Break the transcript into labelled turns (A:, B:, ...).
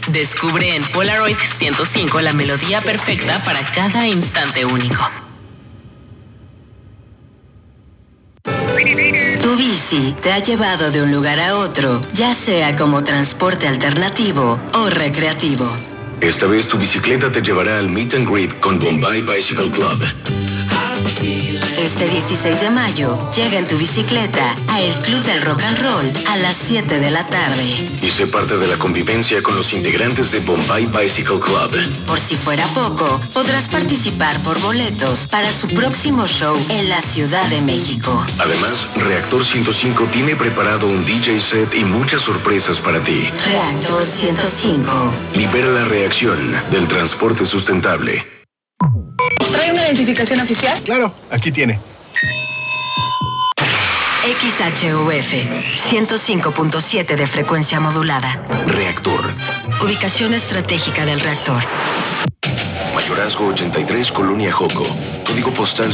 A: Descubre en Polaroid 105 la melodía perfecta para cada instante único. Tu bici te ha llevado de un lugar a otro, ya sea como transporte alternativo o recreativo.
B: Esta vez tu bicicleta te llevará al Meet and Greet con Bombay Bicycle Club.
A: Este 16 de mayo, llega en tu bicicleta a el Club del Rock and Roll a las 7 de la tarde.
B: Y sé parte de la convivencia con los integrantes de Bombay Bicycle Club.
A: Por si fuera poco, podrás participar por boletos para su próximo show en la Ciudad de México.
B: Además, Reactor 105 tiene preparado un DJ set y muchas sorpresas para ti.
A: Reactor 105.
B: Libera la reacción del transporte sustentable.
C: ¿Trae una identificación oficial?
D: Claro, aquí tiene.
A: XHUF 105.7 de frecuencia modulada.
B: Reactor.
A: Ubicación estratégica del reactor.
B: Mayorazgo 83, Colonia Joco. Código postal